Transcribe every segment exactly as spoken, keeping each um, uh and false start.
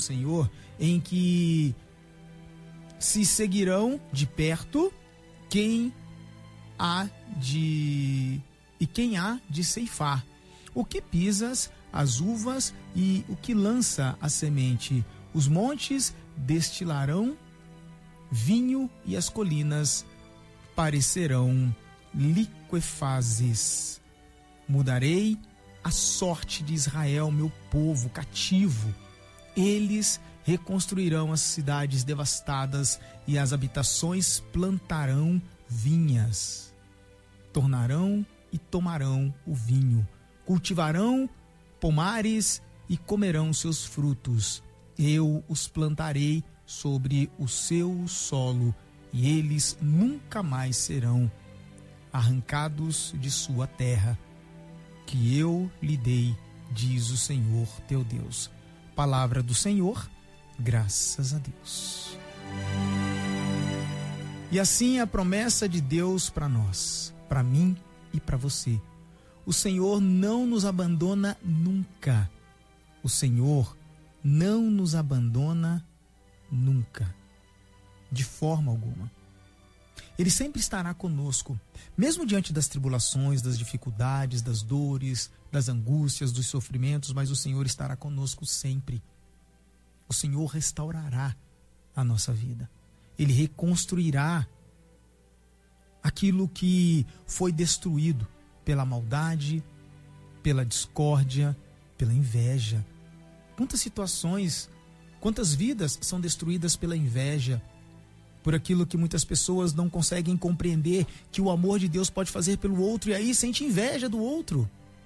Senhor, em que se seguirão de perto quem há de e quem há de ceifar. O que pisas as uvas e o que lança a semente, os montes destilarão vinho e as colinas parecerão liquefazes. Mudarei a sorte de Israel, meu povo cativo. Eles reconstruirão as cidades devastadas e as habitações plantarão vinhas. Tornarão e tomarão o vinho. Cultivarão pomares e comerão seus frutos. Eu os plantarei sobre o seu solo e eles nunca mais serão arrancados de sua terra, que eu lhe dei, diz o Senhor teu Deus. Palavra do Senhor, graças a Deus. E assim a promessa de Deus para nós, para mim e para você. O Senhor não nos abandona nunca. O Senhor não nos abandona nunca, de forma alguma. Ele sempre estará conosco, mesmo diante das tribulações, das dificuldades, das dores, das angústias, dos sofrimentos, mas o Senhor estará conosco sempre. O Senhor restaurará a nossa vida. Ele reconstruirá aquilo que foi destruído pela maldade, pela discórdia, pela inveja. Quantas situações, quantas vidas são destruídas pela inveja, por aquilo que muitas pessoas não conseguem compreender, que o amor de Deus pode fazer pelo outro, e aí sente inveja do outro.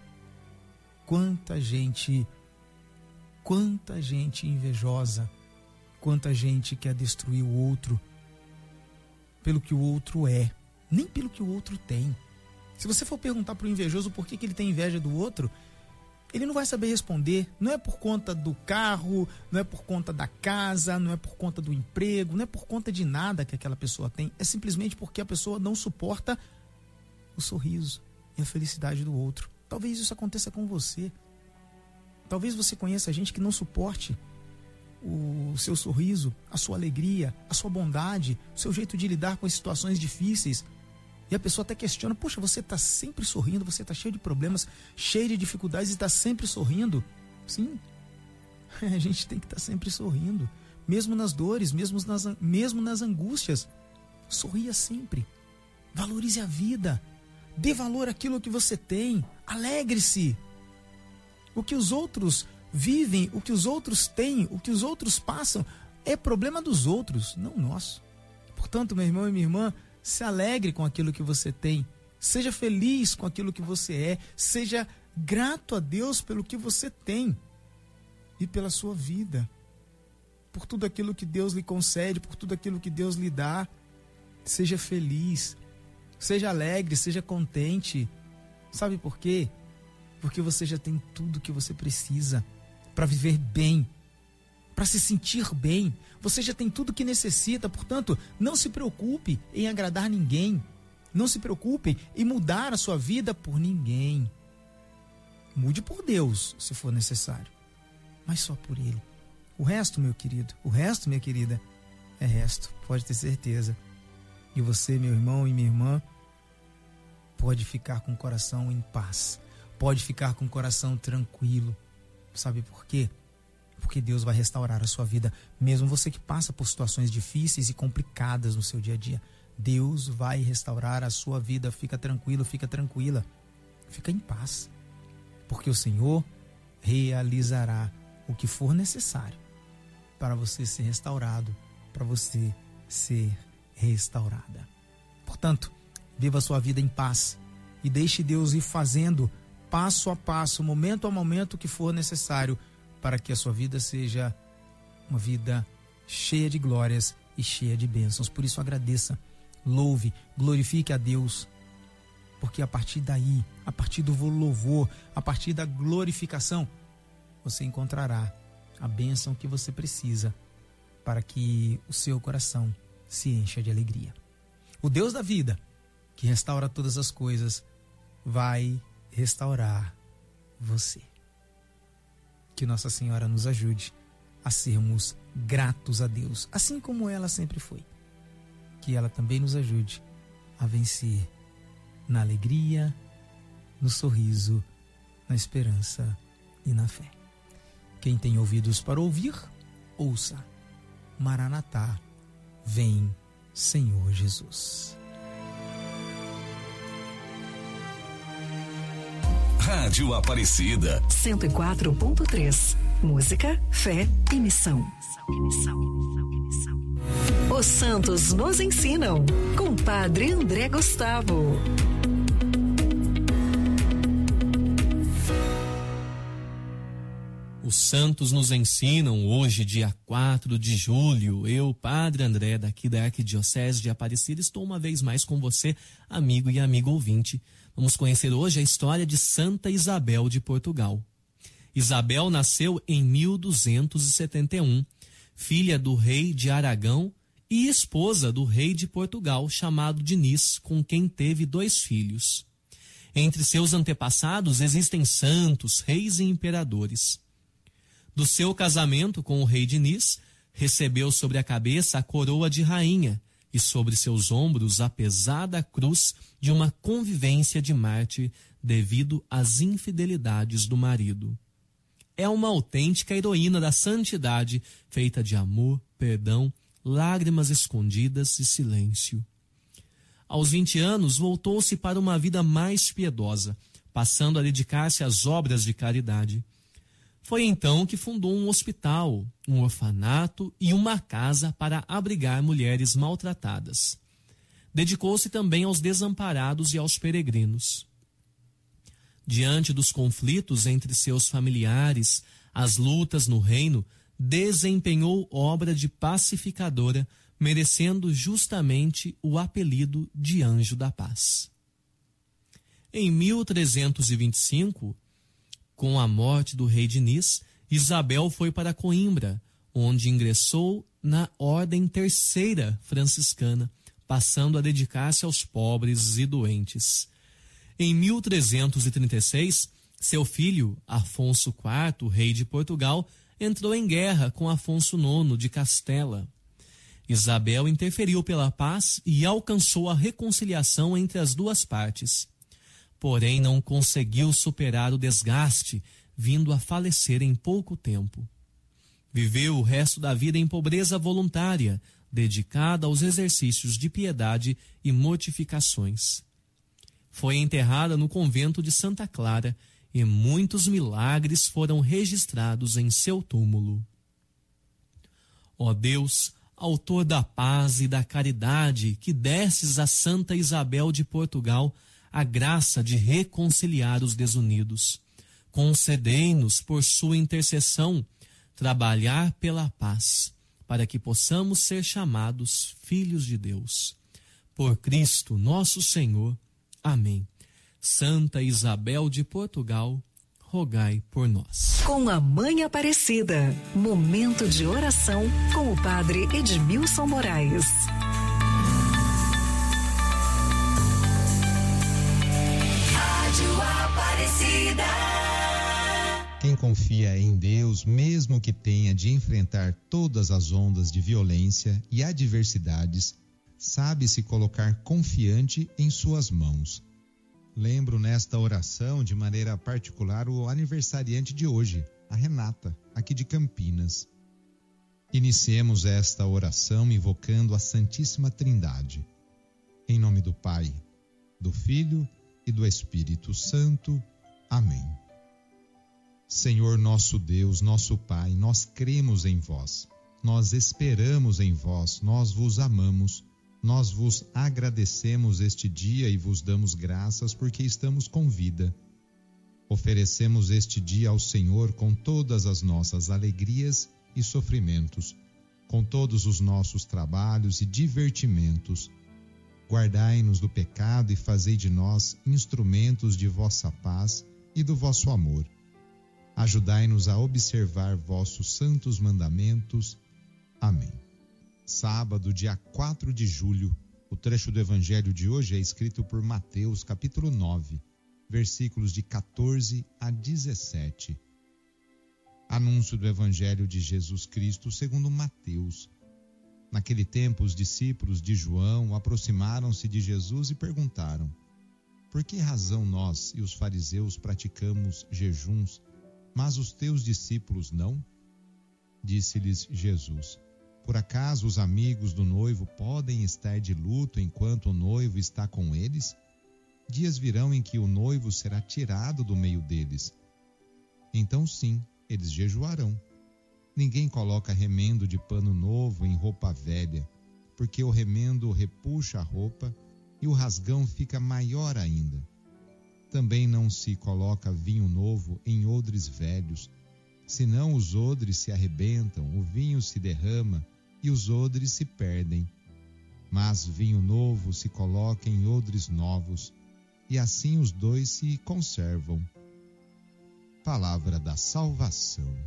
Quanta gente, quanta gente invejosa, quanta gente quer destruir o outro pelo que o outro é, nem pelo que o outro tem. Se você for perguntar para o invejoso por que, que ele tem inveja do outro, ele não vai saber responder. Não é por conta do carro, não é por conta da casa, não é por conta do emprego, não é por conta de nada que aquela pessoa tem. É simplesmente porque a pessoa não suporta o sorriso e a felicidade do outro. Talvez isso aconteça com você. Talvez você conheça gente que não suporte o seu sorriso, a sua alegria, a sua bondade, o seu jeito de lidar com as situações difíceis. E a pessoa até questiona: poxa, você está sempre sorrindo, você está cheio de problemas, cheio de dificuldades e está sempre sorrindo. Sim, a gente tem que estar sempre sorrindo, mesmo nas dores, mesmo nas, mesmo nas angústias. Sorria sempre, valorize a vida, dê valor àquilo que você tem, alegre-se. O que os outros vivem, o que os outros têm, o que os outros passam, é problema dos outros, não nosso. Portanto, meu irmão e minha irmã, se alegre com aquilo que você tem, seja feliz com aquilo que você é, seja grato a Deus pelo que você tem e pela sua vida, por tudo aquilo que Deus lhe concede, por tudo aquilo que Deus lhe dá. Seja feliz, seja alegre, seja contente. Sabe por quê? Porque você já tem tudo que você precisa para viver bem, para se sentir bem. Você já tem tudo que necessita, portanto, não se preocupe em agradar ninguém. Não se preocupe em mudar a sua vida por ninguém. Mude por Deus, se for necessário, mas só por Ele. O resto, meu querido, o resto, minha querida, é resto, pode ter certeza. E você, meu irmão e minha irmã, pode ficar com o coração em paz, pode ficar com o coração tranquilo. Sabe por quê? Porque Deus vai restaurar a sua vida, mesmo você que passa por situações difíceis e complicadas no seu dia a dia. Deus vai restaurar a sua vida. Fica tranquilo, fica tranquila, fica em paz, porque o Senhor realizará o que for necessário para você ser restaurado, para você ser restaurada. Portanto, viva a sua vida em paz e deixe Deus ir fazendo passo a passo, momento a momento, o que for necessário, para que a sua vida seja uma vida cheia de glórias e cheia de bênçãos. Por isso, agradeça, louve, glorifique a Deus, porque a partir daí, a partir do louvor, a partir da glorificação, você encontrará a bênção que você precisa para que o seu coração se encha de alegria. O Deus da vida, que restaura todas as coisas, vai restaurar você. Que Nossa Senhora nos ajude a sermos gratos a Deus, assim como ela sempre foi. Que ela também nos ajude a vencer na alegria, no sorriso, na esperança e na fé. Quem tem ouvidos para ouvir, ouça. Maranatá, vem, Senhor Jesus. Rádio Aparecida cento e quatro ponto três. Música, fé e missão. Os santos nos ensinam, com Padre André Gustavo. Os santos nos ensinam hoje, dia quatro de julho. Eu, Padre André, daqui da Arquidiocese de Aparecida, estou uma vez mais com você, amigo e amigo ouvinte. Vamos conhecer hoje a história de Santa Isabel de Portugal. Isabel nasceu em mil duzentos e setenta e um, filha do rei de Aragão e esposa do rei de Portugal, chamado Diniz, com quem teve dois filhos. Entre seus antepassados existem santos, reis e imperadores. Do seu casamento com o rei Diniz, recebeu sobre a cabeça a coroa de rainha e sobre seus ombros a pesada cruz de uma convivência de mártir devido às infidelidades do marido. É uma autêntica heroína da santidade, feita de amor, perdão, lágrimas escondidas e silêncio. Aos vinte anos, voltou-se para uma vida mais piedosa, passando a dedicar-se às obras de caridade. Foi então que fundou um hospital, um orfanato e uma casa para abrigar mulheres maltratadas. Dedicou-se também aos desamparados e aos peregrinos. Diante dos conflitos entre seus familiares, as lutas no reino, desempenhou obra de pacificadora, merecendo justamente o apelido de Anjo da Paz. Em mil trezentos e vinte e cinco, com a morte do rei Diniz, Isabel foi para Coimbra, onde ingressou na Ordem Terceira Franciscana, passando a dedicar-se aos pobres e doentes. Em mil trezentos e trinta e seis, seu filho, Afonso quarto, rei de Portugal, entrou em guerra com Afonso nono de Castela. Isabel interferiu pela paz e alcançou a reconciliação entre as duas partes. Porém, não conseguiu superar o desgaste, vindo a falecer em pouco tempo. Viveu o resto da vida em pobreza voluntária, dedicada aos exercícios de piedade e mortificações. Foi enterrada no convento de Santa Clara e muitos milagres foram registrados em seu túmulo. Ó Deus, autor da paz e da caridade, que destes a Santa Isabel de Portugal a graça de reconciliar os desunidos, concedei-nos, por sua intercessão, trabalhar pela paz, para que possamos ser chamados filhos de Deus. Por Cristo nosso Senhor. Amém. Santa Isabel de Portugal, rogai por nós. Com a Mãe Aparecida, momento de oração com o Padre Edmilson Moraes. Rádio Aparecida. Quem confia em Deus, mesmo que tenha de enfrentar todas as ondas de violência e adversidades, sabe se colocar confiante em suas mãos. Lembro nesta oração de maneira particular o aniversariante de hoje, a Renata, aqui de Campinas. Iniciemos esta oração invocando a Santíssima Trindade. Em nome do Pai, do Filho e do Espírito Santo. Amém. Senhor nosso Deus, nosso Pai, nós cremos em vós, nós esperamos em vós, nós vos amamos. Nós vos agradecemos este dia e vos damos graças porque estamos com vida. Oferecemos este dia ao Senhor com todas as nossas alegrias e sofrimentos, com todos os nossos trabalhos e divertimentos. Guardai-nos do pecado e fazei de nós instrumentos de vossa paz e do vosso amor. Ajudai-nos a observar vossos santos mandamentos. Amém. Sábado, dia quatro de julho, o trecho do Evangelho de hoje é escrito por Mateus, capítulo nove, versículos de quatorze a dezessete. Anúncio do Evangelho de Jesus Cristo segundo Mateus. Naquele tempo, os discípulos de João aproximaram-se de Jesus e perguntaram: por que razão nós e os fariseus praticamos jejuns, mas os teus discípulos não? Disse-lhes Jesus: por acaso os amigos do noivo podem estar de luto enquanto o noivo está com eles? Dias virão em que o noivo será tirado do meio deles. Então sim, eles jejuarão. Ninguém coloca remendo de pano novo em roupa velha, porque o remendo repuxa a roupa e o rasgão fica maior ainda. Também não se coloca vinho novo em odres velhos, senão os odres se arrebentam, o vinho se derrama e os odres se perdem. Mas vinho novo se coloca em odres novos, e assim os dois se conservam. Palavra da salvação.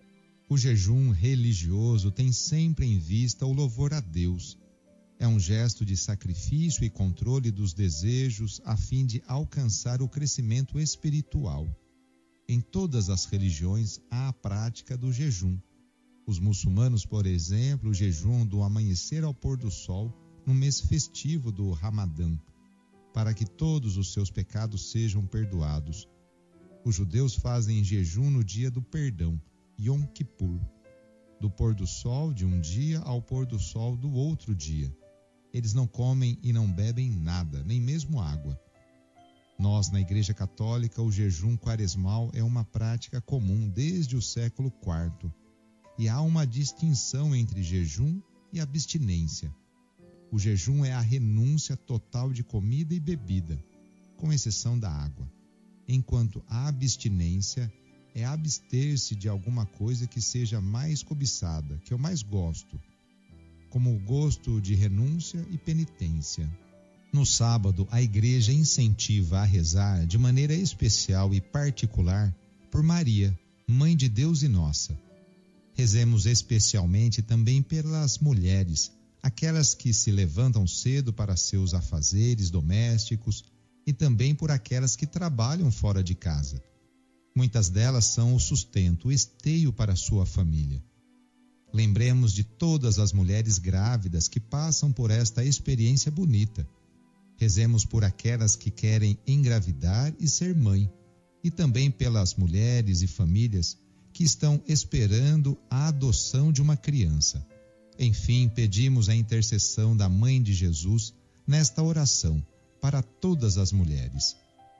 O jejum religioso tem sempre em vista o louvor a Deus. É um gesto de sacrifício e controle dos desejos a fim de alcançar o crescimento espiritual. Em todas as religiões há a prática do jejum. Os muçulmanos, por exemplo, jejuam do amanhecer ao pôr do sol no mês festivo do Ramadã, para que todos os seus pecados sejam perdoados. Os judeus fazem jejum no dia do perdão, Yom Kippur, do pôr do sol de um dia ao pôr do sol do outro dia. Eles não comem e não bebem nada, nem mesmo água. Nós, na Igreja Católica, o jejum quaresmal é uma prática comum desde o século quarto, e há uma distinção entre jejum e abstinência. O jejum é a renúncia total de comida e bebida, com exceção da água, enquanto a abstinência é abster-se de alguma coisa que seja mais cobiçada, que eu mais gosto, como o gosto de renúncia e penitência. No sábado, a Igreja incentiva a rezar de maneira especial e particular por Maria, Mãe de Deus e nossa. Rezemos especialmente também pelas mulheres, aquelas que se levantam cedo para seus afazeres domésticos, e também por aquelas que trabalham fora de casa. Muitas delas são o sustento, o esteio para sua família. Lembremos de todas as mulheres grávidas que passam por esta experiência bonita. Rezemos por aquelas que querem engravidar e ser mãe, e também pelas mulheres e famílias que estão esperando a adoção de uma criança. Enfim, pedimos a intercessão da Mãe de Jesus nesta oração para todas as mulheres.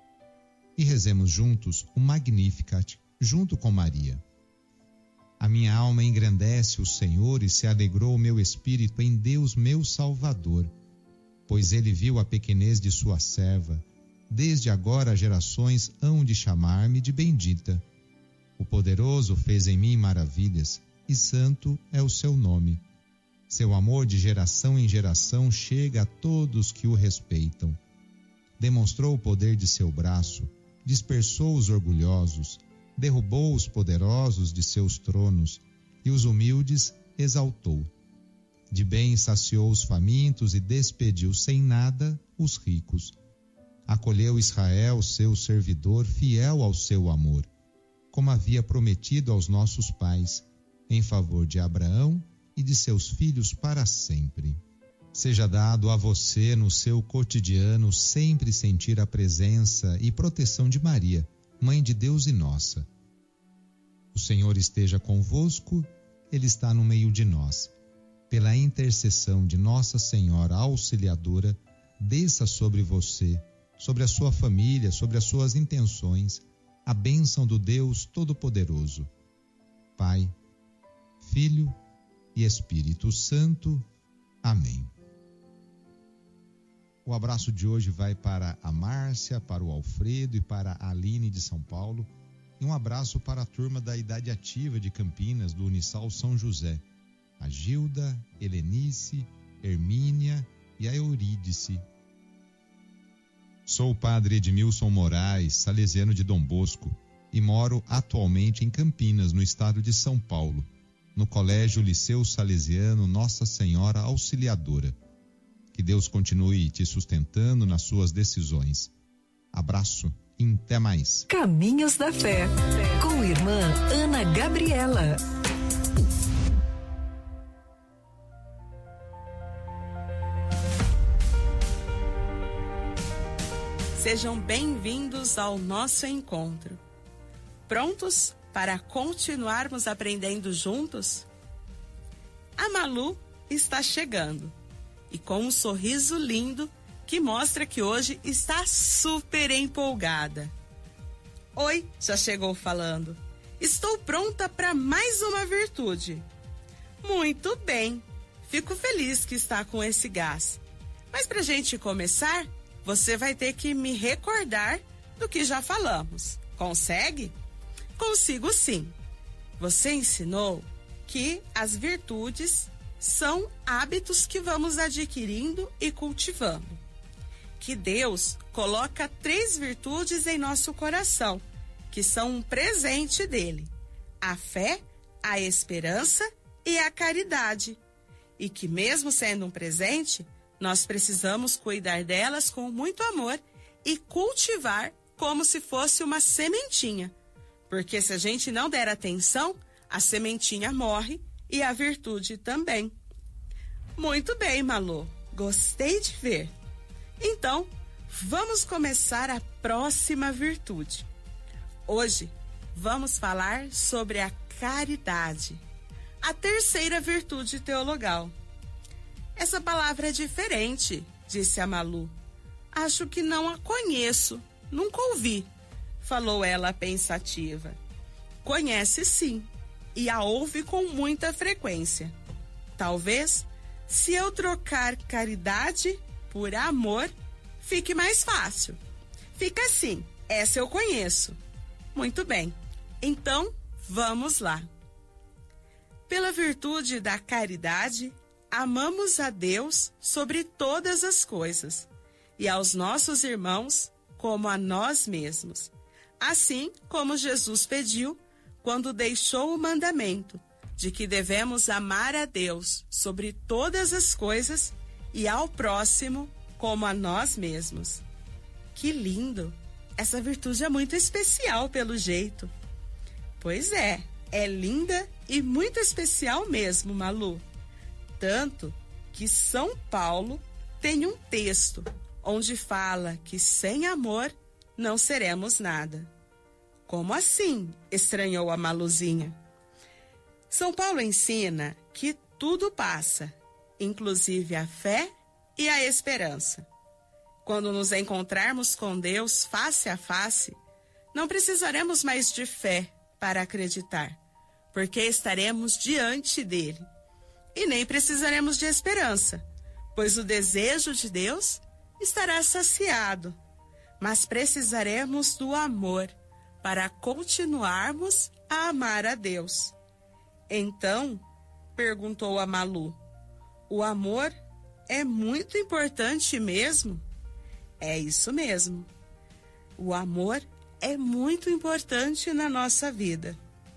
E rezemos juntos o Magnificat, junto com Maria. A minha alma engrandece o Senhor e se alegrou o meu espírito em Deus meu Salvador, pois ele viu a pequenez de sua serva. Desde agora as gerações hão de chamar-me de bendita. O Poderoso fez em mim maravilhas, e santo é o seu nome. Seu amor de geração em geração chega a todos que o respeitam. Demonstrou o poder de seu braço, dispersou os orgulhosos, derrubou os poderosos de seus tronos, e os humildes exaltou. De bem saciou os famintos e despediu sem nada os ricos. Acolheu Israel, seu servidor, fiel ao seu amor, como havia prometido aos nossos pais, em favor de Abraão e de seus filhos para sempre. Seja dado a você, no seu cotidiano, sempre sentir a presença e proteção de Maria, Mãe de Deus e nossa. O Senhor esteja convosco, Ele está no meio de nós. Pela intercessão de Nossa Senhora Auxiliadora, desça sobre você, sobre a sua família, sobre as suas intenções, a bênção do Deus Todo-Poderoso. Pai, Filho e Espírito Santo. Amém. O abraço de hoje vai para a Márcia, para o Alfredo e para a Aline de São Paulo. E um abraço para a turma da Idade Ativa de Campinas, do Unisal São José. A Gilda, Helenice, Hermínia e a Eurídice. Sou o padre Edmilson Moraes, salesiano de Dom Bosco, e moro atualmente em Campinas, no estado de São Paulo, no Colégio Liceu Salesiano Nossa Senhora Auxiliadora. Que Deus continue te sustentando nas suas decisões. Abraço Até mais. Caminhos da Fé, com irmã Ana Gabriela. Sejam bem-vindos ao nosso encontro. Prontos para continuarmos aprendendo juntos? A Malu está chegando e com um sorriso lindo que mostra que hoje está super empolgada. Oi, já chegou falando. Estou pronta para mais uma virtude. Muito bem, fico feliz que está com esse gás. Mas para a gente começar, você vai ter que me recordar do que já falamos. Consegue? Consigo sim. Você ensinou que as virtudes são hábitos que vamos adquirindo e cultivando. Que Deus coloca três virtudes em nosso coração, que são um presente dele: a fé, a esperança e a caridade. E que mesmo sendo um presente, nós precisamos cuidar delas com muito amor e cultivar como se fosse uma sementinha. Porque se a gente não der atenção, a sementinha morre e a virtude também. Muito bem, Malu. Gostei de ver. Então, vamos começar a próxima virtude. Hoje, vamos falar sobre a caridade, a terceira virtude teologal. Essa palavra é diferente, disse a Malu. Acho que não a conheço, nunca ouvi, falou ela pensativa. Conhece sim, e a ouve com muita frequência. Talvez, se eu trocar caridade por amor, fique mais fácil. Fica assim, essa eu conheço. Muito bem, então vamos lá. Pela virtude da caridade, amamos a Deus sobre todas as coisas e aos nossos irmãos como a nós mesmos. Assim como Jesus pediu quando deixou o mandamento de que devemos amar a Deus sobre todas as coisas e ao próximo como a nós mesmos. Que lindo! Essa virtude é muito especial pelo jeito. Pois é, é linda e muito especial mesmo, Malu. Tanto que São Paulo tem um texto onde fala que sem amor não seremos nada. Como assim? Estranhou a Maluzinha. São Paulo ensina que tudo passa, inclusive a fé e a esperança. Quando nos encontrarmos com Deus face a face, não precisaremos mais de fé para acreditar, porque estaremos diante dele. E nem precisaremos de esperança, pois o desejo de Deus estará saciado. Mas precisaremos do amor para continuarmos a amar a Deus. Então, perguntou a Malu, o amor é muito importante mesmo? É isso mesmo. O amor é muito importante na nossa vida.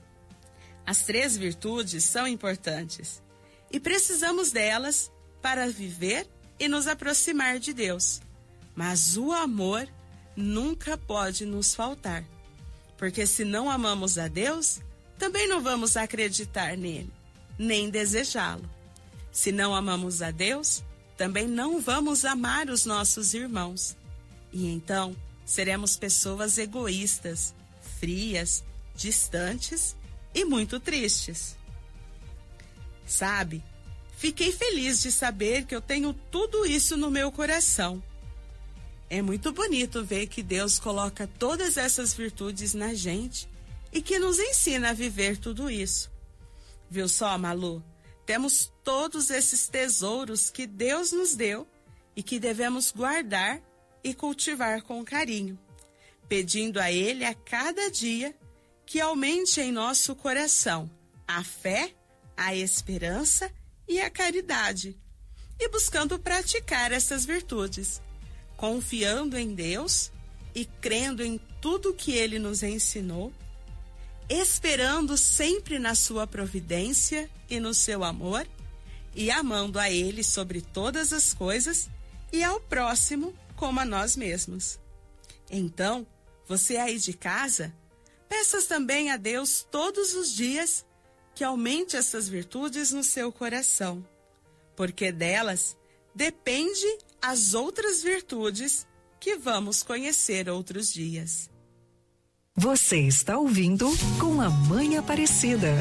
As três virtudes são importantes e precisamos delas para viver e nos aproximar de Deus. Mas o amor nunca pode nos faltar, porque se não amamos a Deus, também não vamos acreditar nele, nem desejá-lo. Se não amamos a Deus, também não vamos amar os nossos irmãos. E então, seremos pessoas egoístas, frias, distantes e muito tristes. Sabe, fiquei feliz de saber que eu tenho tudo isso no meu coração. É muito bonito ver que Deus coloca todas essas virtudes na gente e que nos ensina a viver tudo isso. Viu só, Malu? Temos todos esses tesouros que Deus nos deu e que devemos guardar e cultivar com carinho, pedindo a Ele a cada dia que aumente em nosso coração a fé, a esperança e a caridade, e buscando praticar essas virtudes, confiando em Deus e crendo em tudo que Ele nos ensinou, esperando sempre na sua providência e no seu amor, e amando a Ele sobre todas as coisas e ao próximo como a nós mesmos. Então, Você aí de casa, peça também a Deus todos os dias que aumente essas virtudes no seu coração, porque delas depende as outras virtudes que vamos conhecer outros dias. Você está ouvindo Com a Mãe Aparecida.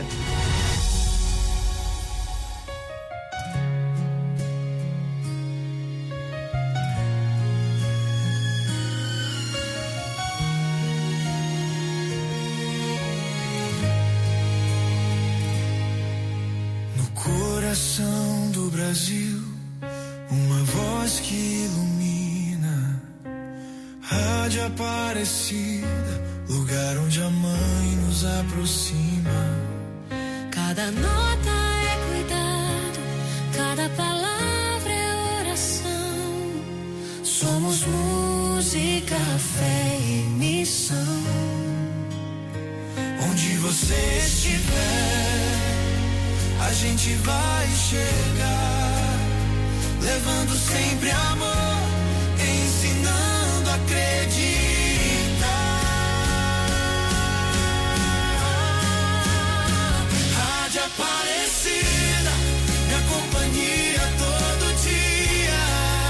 Coração do Brasil, uma voz que ilumina, Rádio Aparecida, lugar onde a mãe nos aproxima. Cada nota é cuidado, cada palavra é oração. Somos música, fé e missão. Onde você estiver, a gente vai chegar, levando sempre amor, ensinando a acreditar. Rádio Aparecida, minha companhia todo dia.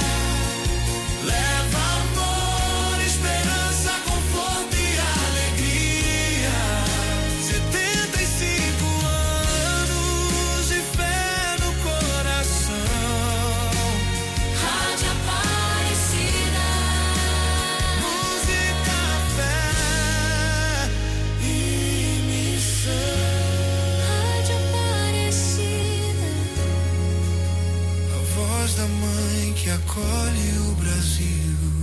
Leva amor, esperança, conforto e alegria. setenta e cinco anos de fé no coração. Rádio Aparecida, Música, fé e missão. Rádio Aparecida, A voz da mãe que acolhe o Brasil.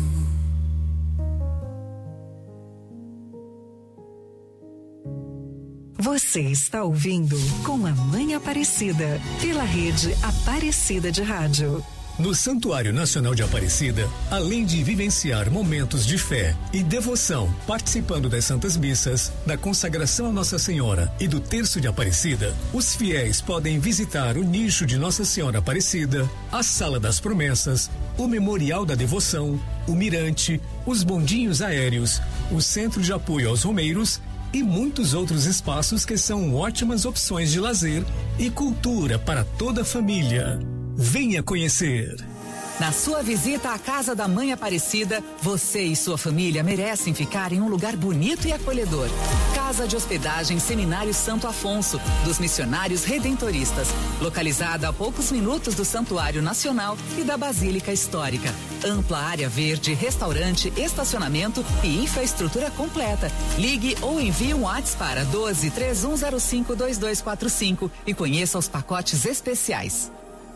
Você está ouvindo Com a Mãe Aparecida, pela rede Aparecida de Rádio. No Santuário Nacional de Aparecida, além de vivenciar momentos de fé e devoção, participando das Santas Missas, da consagração a Nossa Senhora e do Terço de Aparecida, os fiéis podem visitar o nicho de Nossa Senhora Aparecida, a Sala das Promessas, o Memorial da Devoção, o Mirante, os bondinhos aéreos, o Centro de Apoio aos Romeiros e muitos outros espaços que são ótimas opções de lazer e cultura para toda a família. Venha conhecer! Na sua visita à Casa da Mãe Aparecida, você e sua família merecem ficar em um lugar bonito e acolhedor. Casa de Hospedagem Seminário Santo Afonso, dos Missionários Redentoristas, localizada a poucos minutos do Santuário Nacional e da Basílica Histórica. Ampla área verde, restaurante, estacionamento e infraestrutura completa. Ligue ou envie um WhatsApp para doze, três um zero cinco, dois dois quatro cinco e conheça os pacotes especiais.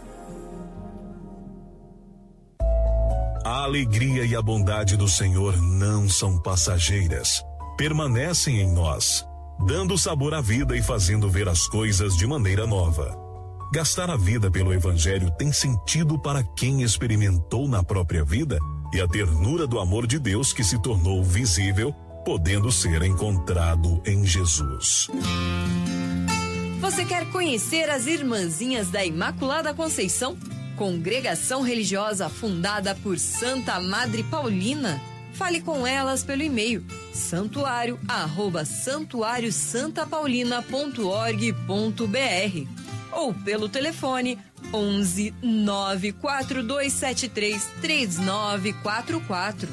A alegria e a bondade do Senhor não são passageiras, permanecem em nós, dando sabor à vida e fazendo ver as coisas de maneira nova. Gastar a vida pelo Evangelho tem sentido para quem experimentou na própria vida e a ternura do amor de Deus que se tornou visível, podendo ser encontrado em Jesus. Você quer conhecer as Irmãzinhas da Imaculada Conceição? Congregação religiosa fundada por Santa Madre Paulina? Fale com elas pelo e-mail santuário arroba santuário santa paulina ponto org ponto br ou pelo telefone onze, nove quatro dois sete três, três nove quatro quatro.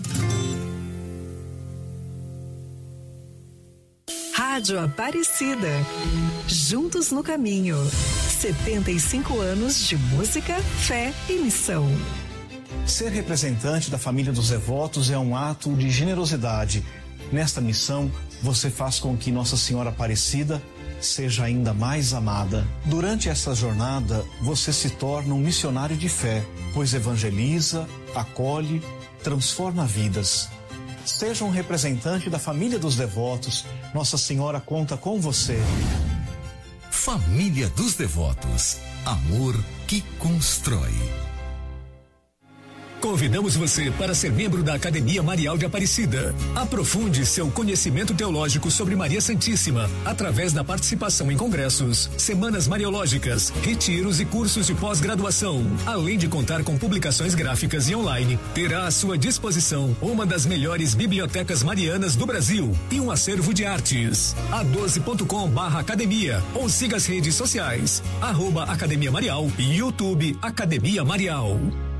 Rádio Aparecida. Juntos no caminho. setenta e cinco anos de música, fé e missão. Ser representante da família dos devotos é um ato de generosidade. Nesta missão, você faz com que Nossa Senhora Aparecida seja ainda mais amada. Durante essa jornada, você se torna um missionário de fé, pois evangeliza, acolhe, transforma vidas. Seja um representante da família dos devotos. Nossa Senhora conta com você. Família dos Devotos. Amor que constrói. Convidamos você para ser membro da Academia Marial de Aparecida. Aprofunde seu conhecimento teológico sobre Maria Santíssima através da participação em congressos, semanas mariológicas, retiros e cursos de pós-graduação. Além de contar com publicações gráficas e online, terá à sua disposição uma das melhores bibliotecas marianas do Brasil e um acervo de artes. a doze ponto com barra academia ou siga as redes sociais, arroba Academia Marial e YouTube Academia Marial.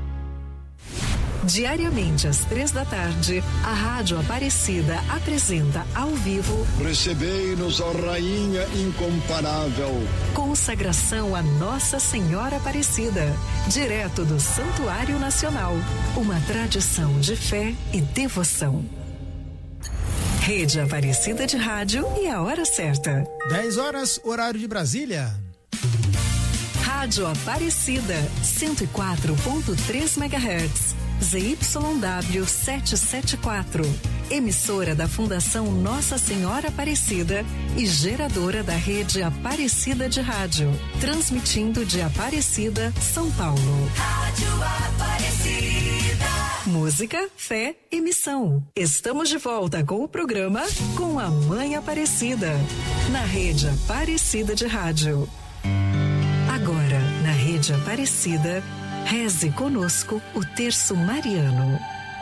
Diariamente às três da tarde, a Rádio Aparecida apresenta ao vivo Recebei-nos, ó Rainha incomparável. Consagração a Nossa Senhora Aparecida, direto do Santuário Nacional. Uma tradição de fé e devoção. Rede Aparecida de Rádio e a hora certa. dez horas, horário de Brasília. Rádio Aparecida, cento e quatro ponto três megahertz. Z Y W setecentos e setenta e quatro, emissora da Fundação Nossa Senhora Aparecida e geradora da rede Aparecida de Rádio, transmitindo de Aparecida, São Paulo. Rádio Aparecida. Música, fé e missão. Estamos de volta com o programa Com a Mãe Aparecida, na rede Aparecida de Rádio. Agora, na rede Aparecida, reze conosco o terço mariano.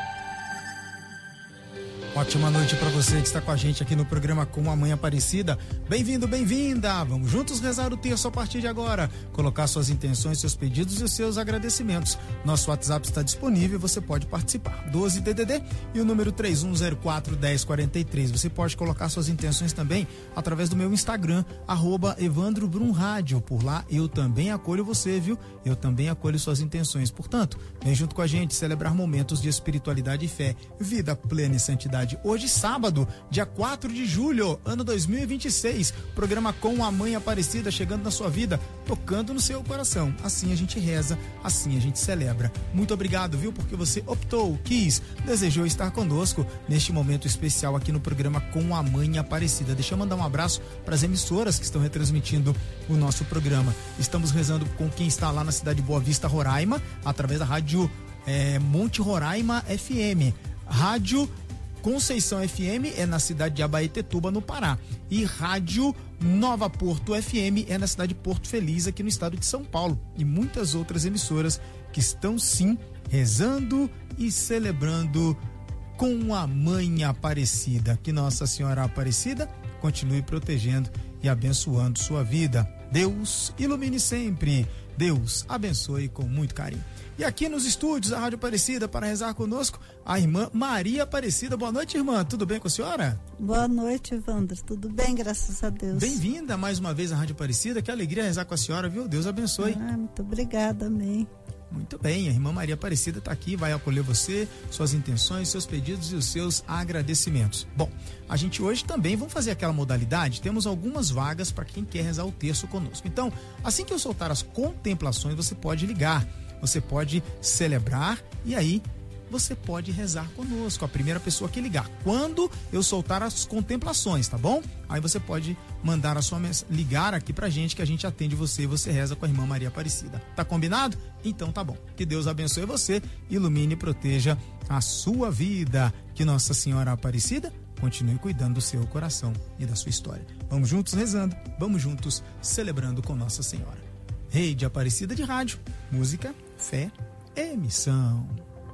Ótima noite para você que está com a gente aqui no programa Com a Mãe Aparecida. Bem-vindo, bem-vinda! Vamos juntos rezar o terço a partir de agora. Colocar suas intenções, seus pedidos e os seus agradecimentos. Nosso WhatsApp está disponível e você pode participar. doze D D D e o número três um zero quatro, um zero quatro três. Você pode colocar suas intenções também através do meu Instagram, arroba Evandro Brum Rádio. Por lá eu também acolho você, viu? Eu também acolho suas intenções. Portanto, vem junto com a gente celebrar momentos de espiritualidade e fé, vida plena e santidade. Hoje, sábado, dia quatro de julho, ano dois mil e vinte e seis, programa Com a Mãe Aparecida chegando na sua vida, tocando no seu coração. Assim a gente reza, assim a gente celebra. Muito obrigado, viu? Porque você optou, quis, desejou estar conosco neste momento especial aqui no programa Com a Mãe Aparecida. Deixa eu mandar um abraço para as emissoras que estão retransmitindo o nosso programa. Estamos rezando com quem está lá na cidade de Boa Vista, Roraima, através da rádio é, Monte Roraima F M. Rádio Conceição F M é na cidade de Abaetetuba, no Pará. E Rádio Nova Porto F M é na cidade de Porto Feliz, aqui no estado de São Paulo. E muitas outras emissoras que estão, sim, rezando e celebrando com a Mãe Aparecida. Que Nossa Senhora Aparecida continue protegendo e abençoando sua vida. Deus ilumine sempre. Deus abençoe com muito carinho. E aqui nos estúdios da Rádio Aparecida, para rezar conosco, a irmã Maria Aparecida. Boa noite, irmã. Tudo bem com a senhora? Boa noite, Evandro. Tudo bem, graças a Deus. Bem-vinda mais uma vez à Rádio Aparecida. Que alegria rezar com a senhora, viu? Deus abençoe. Ah, muito obrigada, amém. Muito bem, a irmã Maria Aparecida está aqui, vai acolher você, suas intenções, seus pedidos e os seus agradecimentos. Bom, a gente hoje também vamos fazer aquela modalidade, temos algumas vagas para quem quer rezar o terço conosco. Então, assim que eu soltar as contemplações, você pode ligar, você pode celebrar e aí você pode rezar conosco, a primeira pessoa que ligar. Quando eu soltar as contemplações, tá bom? Aí você pode mandar a sua mens... ligar aqui pra gente que a gente atende você e você reza com a irmã Maria Aparecida. Tá combinado? Então tá bom. Que Deus abençoe você, ilumine e proteja a sua vida. Que Nossa Senhora Aparecida continue cuidando do seu coração e da sua história. Vamos juntos rezando, vamos juntos celebrando com Nossa Senhora. Rede Aparecida de Rádio, música, fé e missão.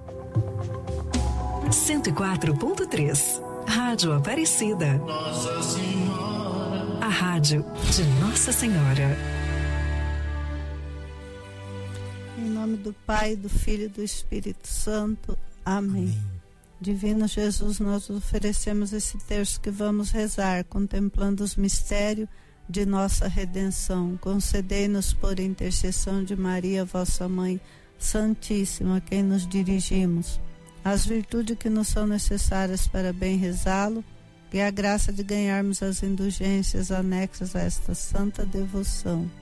cento e quatro ponto três, Rádio Aparecida. Nossa Senhora. A rádio de Nossa Senhora. Em nome do Pai, do Filho e do Espírito Santo. Amém. Amém. Divino Jesus, nós oferecemos esse terço que vamos rezar, contemplando os mistérios de nossa redenção. Concedei-nos por intercessão de Maria, vossa Mãe Santíssima, a quem nos dirigimos, as virtudes que nos são necessárias para bem rezá-lo e a graça de ganharmos as indulgências anexas a esta santa devoção.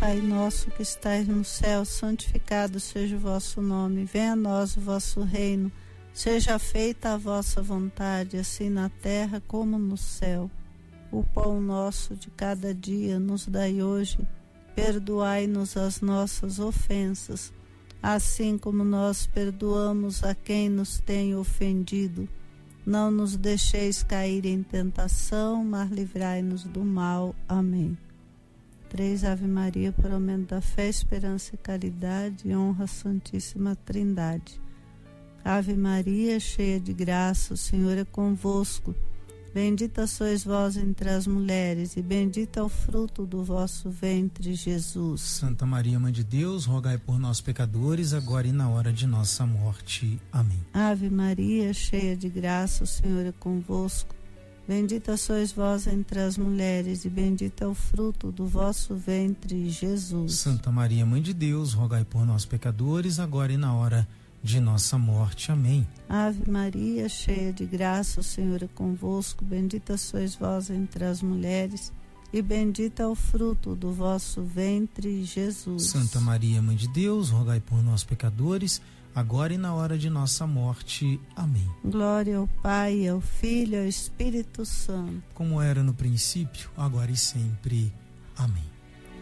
Pai nosso que estais no céu, santificado seja o vosso nome. Venha a nós o vosso reino. Seja feita a vossa vontade, assim na terra como no céu. O pão nosso de cada dia nos dai hoje. Perdoai-nos as nossas ofensas, assim como nós perdoamos a quem nos tem ofendido. Não nos deixeis cair em tentação, mas livrai-nos do mal. Amém. Três Ave Maria, por aumento da fé, esperança e caridade, e honra a Santíssima Trindade. Ave Maria, cheia de graça, o Senhor é convosco. Bendita sois vós entre as mulheres, e bendito é o fruto do vosso ventre, Jesus. Santa Maria, Mãe de Deus, rogai por nós pecadores, agora e na hora de nossa morte. Amém. Ave Maria, cheia de graça, o Senhor é convosco. Bendita sois vós entre as mulheres, e bendito é o fruto do vosso ventre, Jesus. Santa Maria, Mãe de Deus, rogai por nós pecadores, agora e na hora de nossa morte. Amém. Ave Maria, cheia de graça, o Senhor é convosco. Bendita sois vós entre as mulheres, e bendito é o fruto do vosso ventre, Jesus. Santa Maria, Mãe de Deus, rogai por nós pecadores, agora e na hora de nossa morte. Amém. Glória ao Pai, ao Filho e ao Espírito Santo. Como era no princípio, agora e sempre. Amém.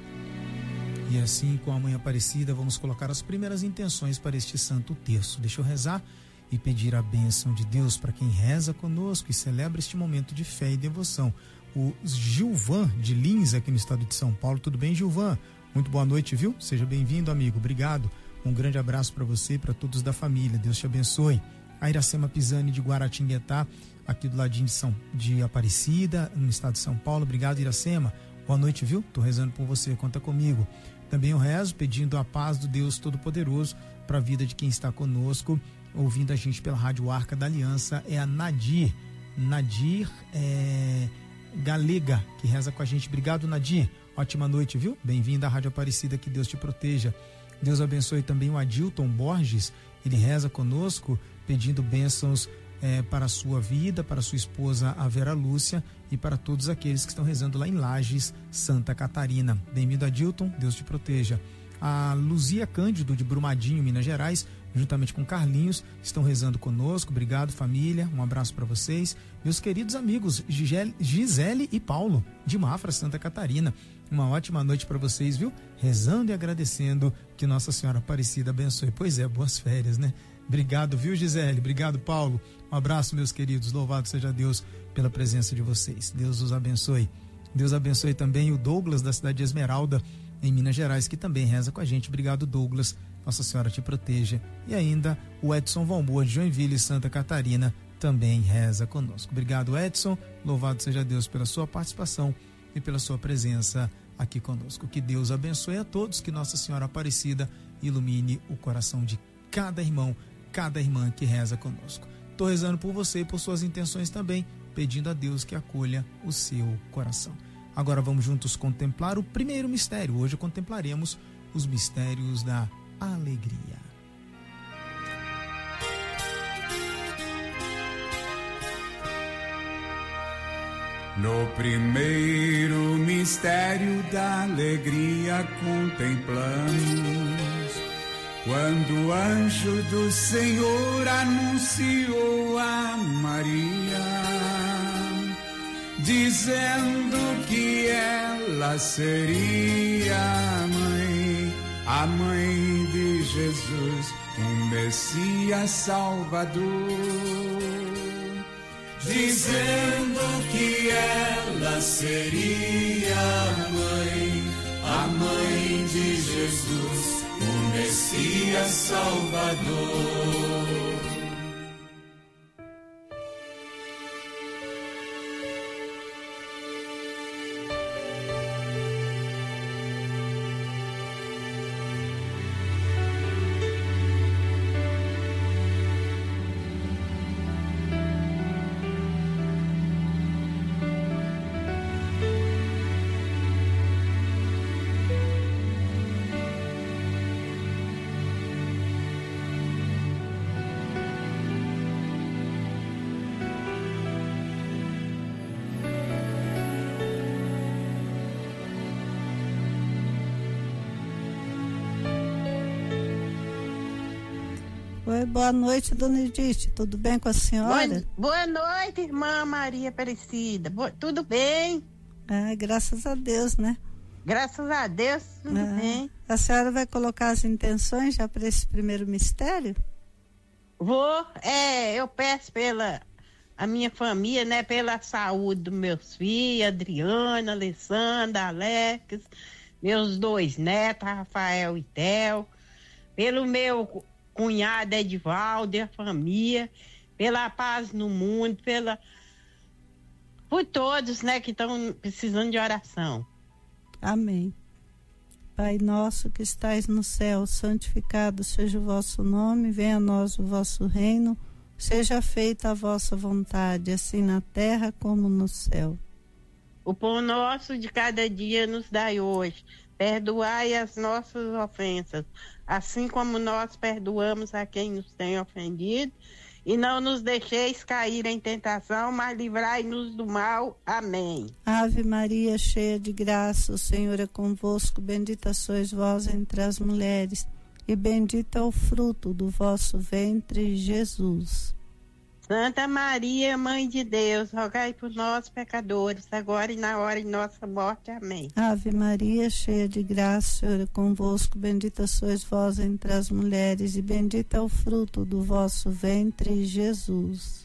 E assim, com a Mãe Aparecida, vamos colocar as primeiras intenções para este santo terço. Deixa eu rezar e pedir a bênção de Deus para quem reza conosco e celebra este momento de fé e devoção. O Gilvan de Lins, aqui no estado de São Paulo. Tudo bem, Gilvan? Muito boa noite, viu? Seja bem-vindo, amigo. Obrigado. Um grande abraço para você e para todos da família. Deus te abençoe. A Iracema Pisani de Guaratinguetá, aqui do ladinho de, São, de Aparecida, no estado de São Paulo. Obrigado, Iracema. Boa noite, viu? Tô rezando por você. Conta comigo. Também eu rezo pedindo a paz do Deus Todo-Poderoso para a vida de quem está conosco, ouvindo a gente pela Rádio Arca da Aliança. É a Nadir, Nadir é, Galega, que reza com a gente. Obrigado, Nadir. Ótima noite, viu? Bem-vinda à Rádio Aparecida, que Deus te proteja. Deus abençoe também o Adilton Borges, ele reza conosco, pedindo bênçãos é, para a sua vida, para a sua esposa, a Vera Lúcia, e para todos aqueles que estão rezando lá em Lages, Santa Catarina. Bem-vindo, Adilton, Deus te proteja. A Luzia Cândido, de Brumadinho, Minas Gerais, juntamente com Carlinhos, estão rezando conosco. Obrigado, família, um abraço para vocês. Meus queridos amigos Gisele, Gisele e Paulo, de Mafra, Santa Catarina, uma ótima noite para vocês, viu? Rezando e agradecendo que Nossa Senhora Aparecida abençoe. Pois é, boas férias, né? Obrigado, viu, Gisele? Obrigado, Paulo. Um abraço, meus queridos. Louvado seja Deus pela presença de vocês. Deus os abençoe. Deus abençoe também o Douglas, da cidade de Esmeralda, em Minas Gerais, que também reza com a gente. Obrigado, Douglas. Nossa Senhora te proteja. E ainda o Edson Valmor, de Joinville, Santa Catarina, também reza conosco. Obrigado, Edson. Louvado seja Deus pela sua participação e pela sua presença aqui conosco. Que Deus abençoe a todos, que Nossa Senhora Aparecida ilumine o coração de cada irmão, cada irmã que reza conosco. Estou rezando por você e por suas intenções também, pedindo a Deus que acolha o seu coração. Agora vamos juntos contemplar o primeiro mistério. Hoje contemplaremos os mistérios da alegria. No primeiro mistério da alegria contemplamos quando o anjo do Senhor anunciou a Maria, dizendo que ela seria a mãe, a mãe de Jesus, o Messias Salvador. Dizendo que ela seria a mãe, a mãe de Jesus, o Messias Salvador. Oi, boa noite, dona Edith. Tudo bem com a senhora? Boa, boa noite, irmã Maria Aparecida. Boa, tudo bem? Ah, graças a Deus, né? Graças a Deus, tudo ah, bem. A senhora vai colocar as intenções já para esse primeiro mistério? Vou, é, eu peço pela a minha família, né? Pela saúde dos meus filhos, Adriana, Alessandra, Alex, meus dois netos, Rafael e Theo, pelo meu cunhado Edivaldo e a família, pela paz no mundo, pela por todos, né, que estão precisando de oração. Amém. Pai nosso que estais no céu, santificado seja o vosso nome, venha a nós o vosso reino, seja feita a vossa vontade, assim na terra como no céu. O pão nosso de cada dia nos dai hoje, perdoai as nossas ofensas, assim como nós perdoamos a quem nos tem ofendido, e não nos deixeis cair em tentação, mas livrai-nos do mal. Amém. Ave Maria, cheia de graça, o Senhor é convosco, bendita sois vós entre as mulheres, e bendito é o fruto do vosso ventre, Jesus. Santa Maria, Mãe de Deus, rogai por nós, pecadores, agora e na hora de nossa morte. Amém. Ave Maria, cheia de graça, o Senhor é convosco, bendita sois vós entre as mulheres, e bendito é o fruto do vosso ventre, Jesus.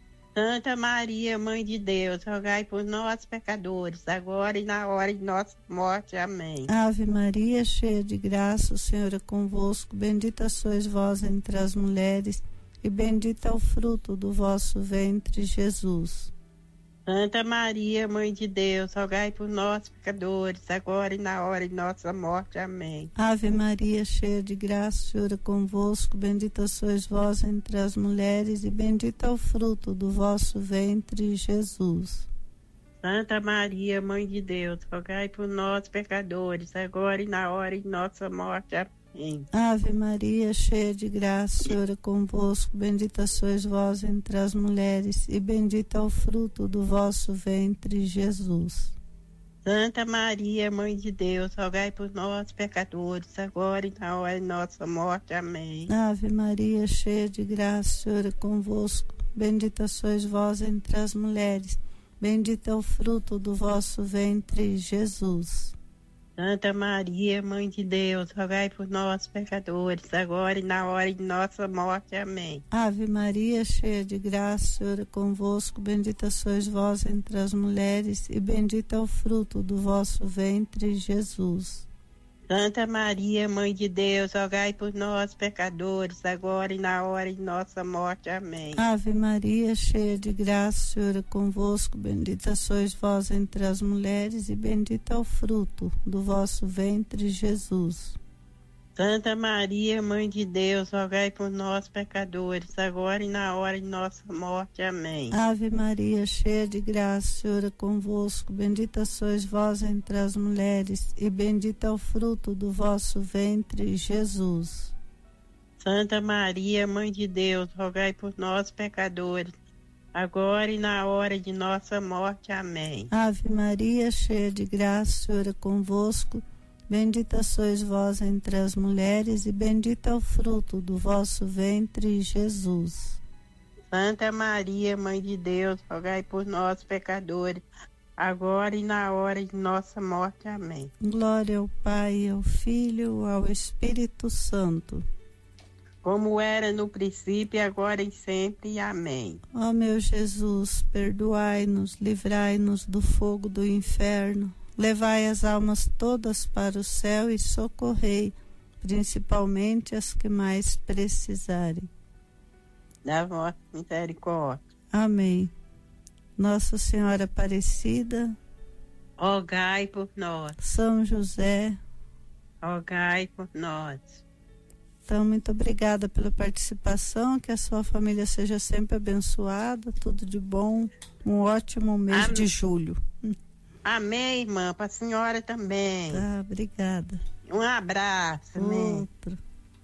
Santa Maria, Mãe de Deus, rogai por nós, pecadores, agora e na hora de nossa morte. Amém. Ave Maria, cheia de graça, o Senhor é convosco, bendita sois vós entre as mulheres, e bendito é o fruto do vosso ventre, Jesus. Santa Maria, Mãe de Deus, rogai por nós, pecadores, agora e na hora de nossa morte. Amém. Ave Maria, cheia de graça, o Senhor é convosco, bendita sois vós entre as mulheres, e bendito é o fruto do vosso ventre, Jesus. Santa Maria, Mãe de Deus, rogai por nós, pecadores, agora e na hora de nossa morte. Amém. Ave Maria, cheia de graça, o Senhor é convosco, bendita sois vós entre as mulheres, e bendito é o fruto do vosso ventre, Jesus. Santa Maria, Mãe de Deus, rogai por nós, pecadores, agora e na hora de nossa morte. Amém. Ave Maria, cheia de graça, o Senhor é convosco, bendita sois vós entre as mulheres, bendito é o fruto do vosso ventre, Jesus. Santa Maria, Mãe de Deus, rogai por nós, pecadores, agora e na hora de nossa morte. Amém. Ave Maria, cheia de graça, o Senhor é convosco, bendita sois vós entre as mulheres, e bendito é o fruto do vosso ventre, Jesus. Santa Maria, Mãe de Deus, rogai por nós, pecadores, agora e na hora de nossa morte. Amém. Ave Maria, cheia de graça, o Senhor é convosco, bendita sois vós entre as mulheres, e bendito é o fruto do vosso ventre, Jesus. Santa Maria, Mãe de Deus, rogai por nós, pecadores, agora e na hora de nossa morte. Amém. Ave Maria, cheia de graça, o Senhor é convosco, bendita sois vós entre as mulheres, e bendito é o fruto do vosso ventre, Jesus. Santa Maria, Mãe de Deus, rogai por nós, pecadores, agora e na hora de nossa morte. Amém. Ave Maria, cheia de graça, o Senhor é convosco, bendita sois vós entre as mulheres, e bendito é o fruto do vosso ventre, Jesus. Santa Maria, Mãe de Deus, rogai por nós, pecadores, agora e na hora de nossa morte. Amém. Glória ao Pai, ao Filho, ao Espírito Santo. Como era no princípio, agora e sempre. Amém. Ó meu Jesus, perdoai-nos, livrai-nos do fogo do inferno, levai as almas todas para o céu e socorrei, principalmente as que mais precisarem. Da vossa misericórdia. Amém. Nossa Senhora Aparecida, rogai por nós. São José, rogai por nós. Então, muito obrigada pela participação, que a sua família seja sempre abençoada, tudo de bom, um ótimo mês Amém. De julho. Amém, irmã, para a senhora também. Tá, obrigada. Um abraço. Amém. Outro.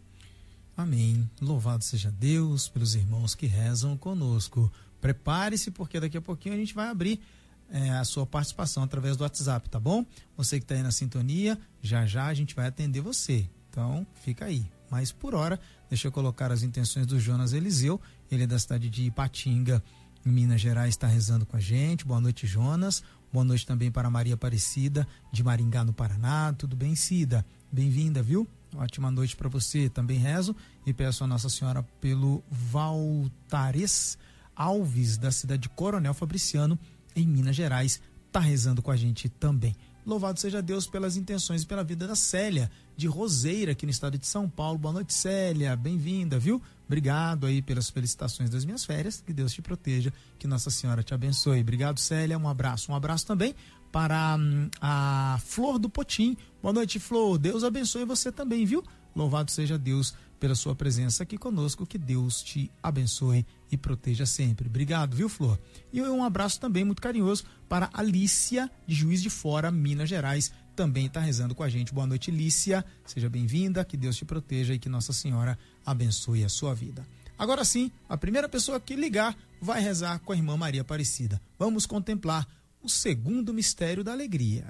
Amém. Louvado seja Deus pelos irmãos que rezam conosco. Prepare-se, porque daqui a pouquinho a gente vai abrir é, a sua participação através do WhatsApp, tá bom? Você que está aí na sintonia, já já a gente vai atender você. Então, fica aí. Mas por hora, deixa eu colocar as intenções do Jonas Eliseu, ele é da cidade de Ipatinga, em Minas Gerais, está rezando com a gente. Boa noite, Jonas. Boa noite também para Maria Aparecida, de Maringá, no Paraná. Tudo bem, Cida? Bem-vinda, viu? Ótima noite para você. Também rezo e peço a Nossa Senhora pelo Valtares Alves, da cidade de Coronel Fabriciano, em Minas Gerais. Está rezando com a gente também. Louvado seja Deus pelas intenções e pela vida da Célia, de Roseira, aqui no estado de São Paulo. Boa noite, Célia. Bem-vinda, viu? Obrigado aí pelas felicitações das minhas férias. Que Deus te proteja, que Nossa Senhora te abençoe. Obrigado, Célia. Um abraço. Um abraço também para hum, a Flor do Potim. Boa noite, Flor. Deus abençoe você também, viu? Louvado seja Deus pela sua presença aqui conosco. Que Deus te abençoe e proteja sempre. Obrigado, viu, Flor? E um abraço também muito carinhoso para Alícia, de Juiz de Fora, Minas Gerais. Também está rezando com a gente. Boa noite, Lícia. Seja bem-vinda, que Deus te proteja e que Nossa Senhora abençoe a sua vida. Agora sim, a primeira pessoa que ligar vai rezar com a irmã Maria Aparecida. Vamos contemplar o segundo mistério da alegria.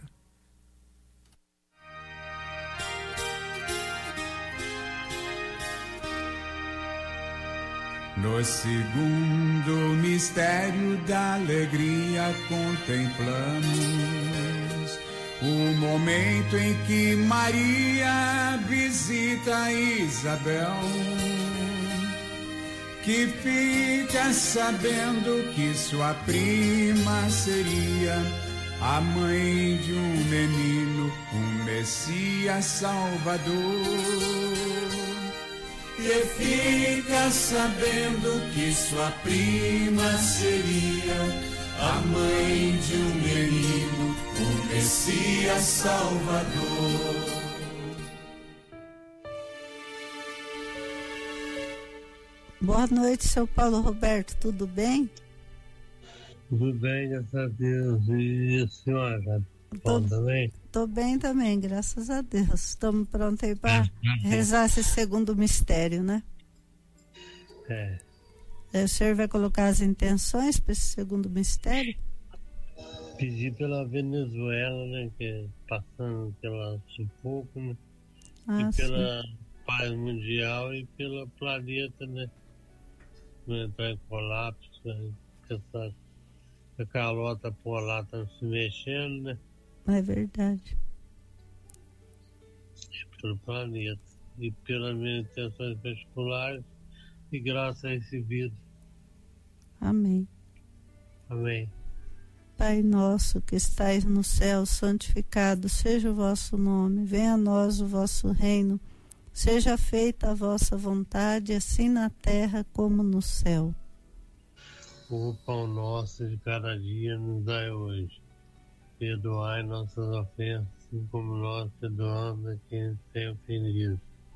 No segundo mistério da alegria contemplamos o momento em que Maria visita Isabel, que fica sabendo que sua prima seria a mãe de um menino, um Messias Salvador. E fica sabendo que sua prima seria a mãe de um menino, o Messias Salvador. Boa noite, seu Paulo Roberto, tudo bem? Tudo bem, graças a Deus. E a senhora? Tô, também? Tô bem também, graças a Deus. Estamos prontos aí para rezar esse segundo mistério, né? É. O senhor vai colocar as intenções para esse segundo mistério? Pedir pela Venezuela, né? Que é passando pela sufoco, né? Ah, e pela sim. paz mundial e pelo planeta, né? Não entrar em colapso, né? Essa, a calota polar tá se mexendo, né? É verdade. Pelo planeta e pelas minhas intenções particulares e graças a recebido. Amém. Amém. Pai nosso que estais no céu, santificado seja o vosso nome. Venha a nós o vosso reino. Seja feita a vossa vontade, assim na terra como no céu. O pão nosso de cada dia nos dai hoje. Perdoai nossas ofensas, assim como nós perdoamos a quem tem ofendido.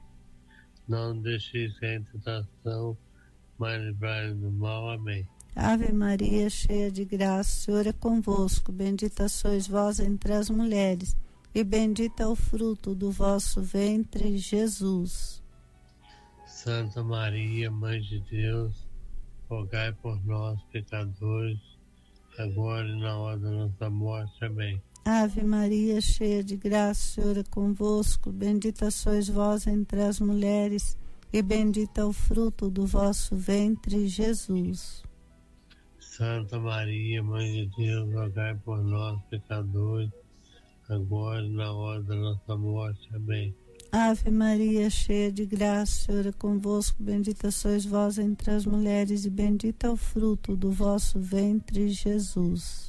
Não deixeis cair em tentação, mas livrai-nos do mal. Amém. Ave Maria, cheia de graça, o Senhor é convosco. Bendita sois vós entre as mulheres, e bendito é o fruto do vosso ventre, Jesus. Santa Maria, Mãe de Deus, rogai por nós, pecadores, agora e na hora da nossa morte. Amém. Ave Maria, cheia de graça, o Senhor é convosco. Bendita sois vós entre as mulheres, e bendito é o fruto do vosso ventre, Jesus. Santa Maria, Mãe de Deus, rogai por nós, pecadores, agora e na hora da nossa morte. Amém. Ave Maria, cheia de graça, o Senhor é convosco. Bendita sois vós entre as mulheres, e bendito é o fruto do vosso ventre, Jesus.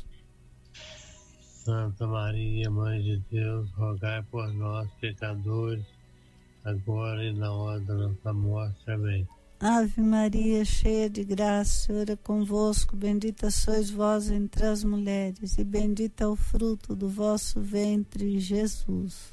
Santa Maria, Mãe de Deus, rogai por nós, pecadores, agora e na hora da nossa morte. Amém. Ave Maria, cheia de graça, o Senhor é convosco. Bendita sois vós entre as mulheres, e bendito é o fruto do vosso ventre, Jesus.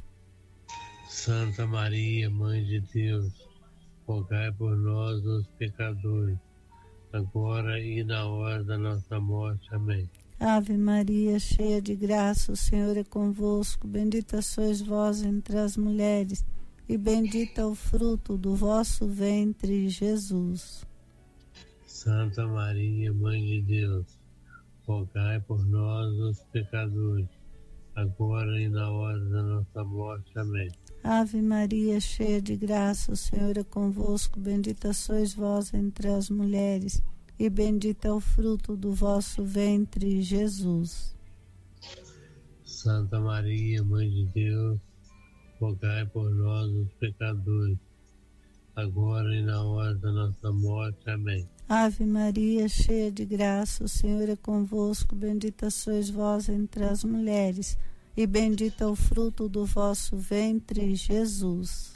Santa Maria, Mãe de Deus, rogai por nós, os pecadores, agora e na hora da nossa morte. Amém. Ave Maria, cheia de graça, o Senhor é convosco. Bendita sois vós entre as mulheres, e bendito é o fruto do vosso ventre, Jesus. Santa Maria, Mãe de Deus, rogai por nós, os pecadores, agora e na hora da nossa morte. Amém. Ave Maria, cheia de graça, o Senhor é convosco, bendita sois vós entre as mulheres, e bendito é o fruto do vosso ventre, Jesus. Santa Maria, Mãe de Deus, rogai por nós, os pecadores, agora e na hora da nossa morte. Amém. Ave Maria, cheia de graça, o Senhor é convosco, bendita sois vós entre as mulheres, e bendito é o fruto do vosso ventre, Jesus.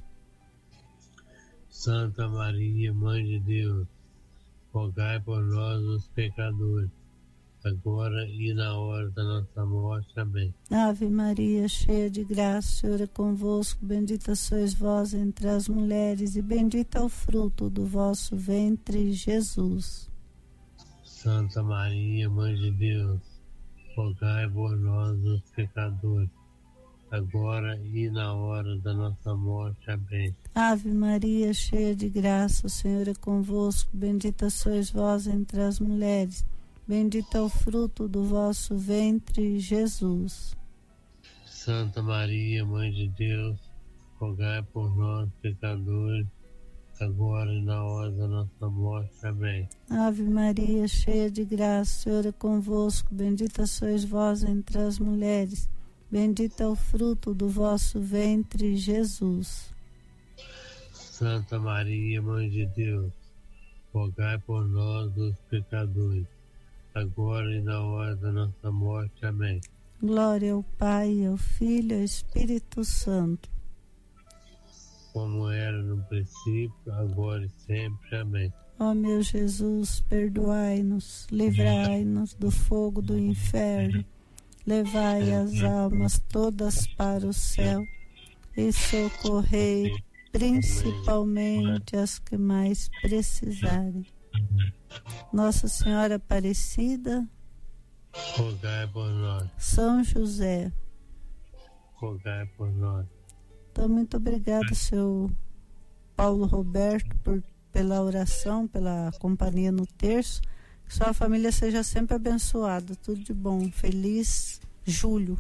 Santa Maria, Mãe de Deus, rogai por nós, os pecadores, agora e na hora da nossa morte. Amém. Ave Maria, cheia de graça, o Senhor é convosco, bendita sois vós entre as mulheres, e bendito é o fruto do vosso ventre, Jesus. Santa Maria, Mãe de Deus, rogai por nós, os pecadores, agora e na hora da nossa morte. Amém. Ave Maria, cheia de graça, o Senhor é convosco, bendita sois vós entre as mulheres, bendito é o fruto do vosso ventre, Jesus. Santa Maria, Mãe de Deus, rogai por nós, pecadores, agora e na hora da nossa morte. Amém. Ave Maria, cheia de graça, o Senhor é convosco, bendita sois vós entre as mulheres, bendito é o fruto do vosso ventre, Jesus. Santa Maria, Mãe de Deus, rogai por nós, os pecadores, agora e na hora da nossa morte. Amém. Glória ao Pai, ao Filho e ao Espírito Santo, como era no princípio, agora e sempre. Amém. Ó meu Jesus, perdoai-nos, livrai-nos do fogo do inferno, levai as almas todas para o céu e socorrei principalmente as que mais precisarem. Nossa Senhora Aparecida, rogai por nós. São José, rogai por nós. Então, muito obrigada, seu Paulo Roberto, por, pela oração, pela companhia no terço. Que sua família seja sempre abençoada. Tudo de bom. Feliz Júlio.